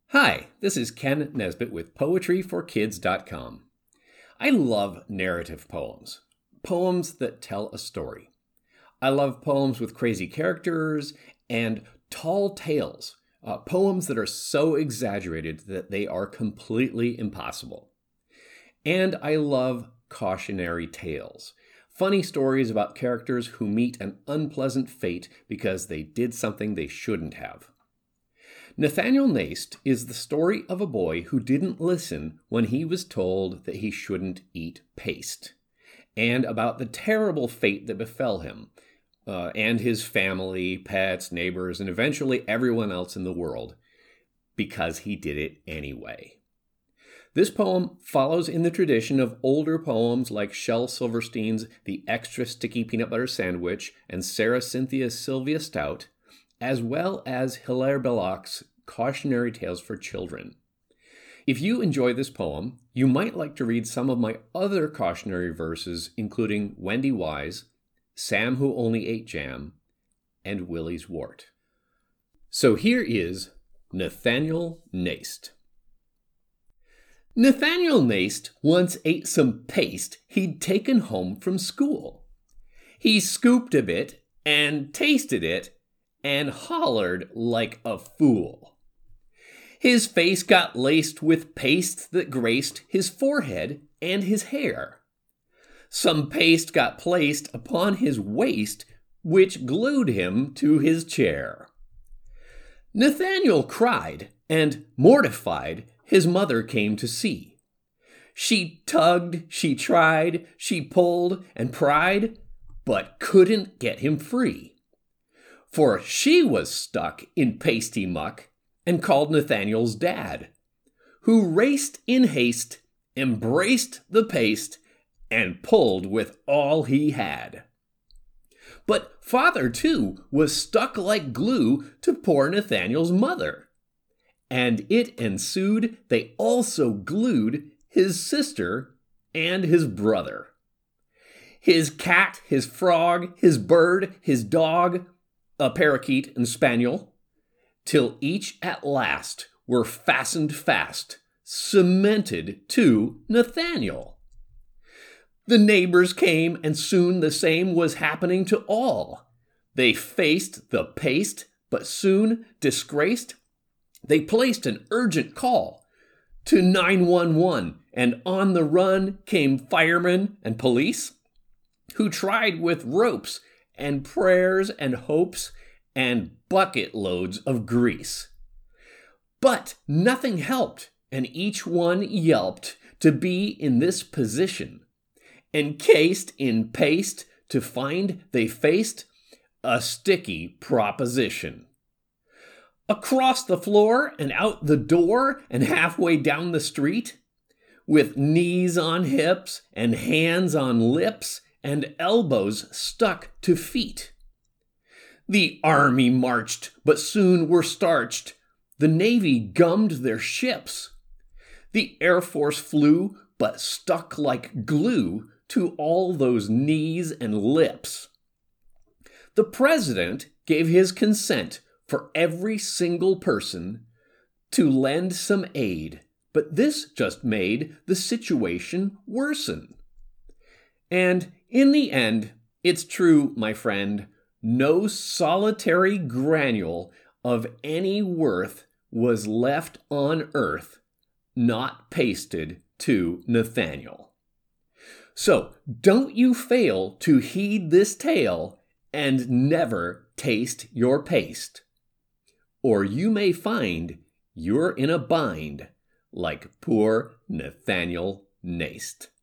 Hi, this is Ken Nesbitt with PoetryForKids.com. I love narrative poems, poems that tell a story. I love poems with crazy characters and tall tales, poems that are so exaggerated that they are completely impossible. And I love cautionary tales, funny stories about characters who meet an unpleasant fate because they did something they shouldn't have. Nathaniel Nast is the story of a boy who didn't listen when he was told that he shouldn't eat paste, and about the terrible fate that befell him, and his family, pets, neighbors, and eventually everyone else in the world, because he did it anyway. This poem follows in the tradition of older poems like Shel Silverstein's The Extra Sticky Peanut Butter Sandwich and Sarah Cynthia's Sylvia Stout, as well as Hilaire Belloc's Cautionary Tales for Children. If you enjoy this poem, you might like to read some of my other cautionary verses, including Wendy Wise, Sam Who Only Ate Jam, and Willie's Wart. So here is Nathaniel Nast. Nathaniel Nast once ate some paste he'd taken home from school. He scooped a bit and tasted it and hollered like a fool. His face got laced with paste that graced his forehead and his hair. Some paste got placed upon his waist, which glued him to his chair. Nathaniel cried, and, mortified, his mother came to see. She tugged, she tried, she pulled and pried, but couldn't get him free. For she was stuck in pasty muck and called Nathaniel's dad, who raced in haste, embraced the paste, and pulled with all he had. But father, too, was stuck like glue to poor Nathaniel's mother. And it ensued they also glued his sister and his brother. His cat, his frog, his bird, his dog, a parakeet and spaniel, till each at last were fastened fast, cemented to Nathaniel. The neighbors came, and soon the same was happening to all. They faced the paste, but soon, disgraced, they placed an urgent call to 911, and on the run came firemen and police, who tried with ropes and prayers and hopes and bucket loads of grease. But nothing helped, and each one yelped to be in this position, encased in paste to find they faced a sticky proposition. Across the floor and out the door and halfway down the street, with knees on hips and hands on lips and elbows stuck to feet. The army marched, but soon were starched. The Navy gummed their ships. The Air Force flew, but stuck like glue to all those knees and lips. The president gave his consent for every single person to lend some aid, but this just made the situation worsen. And in the end, it's true, my friend, no solitary granule of any worth was left on earth not pasted to Nathaniel. So don't you fail to heed this tale and never taste your paste, or you may find you're in a bind like poor Nathaniel Nast.